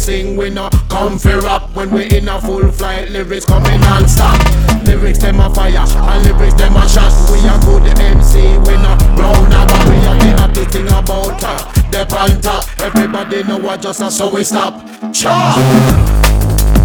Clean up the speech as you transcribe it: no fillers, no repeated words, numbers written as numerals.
sing, we no come for rap. When we in a full flight, lyrics coming non-stop. Lyrics them a fire, and lyrics them a shot. We a good MC, we no round about. We a the happy thing about her, the panta. Everybody know what just a so we stop. Cha!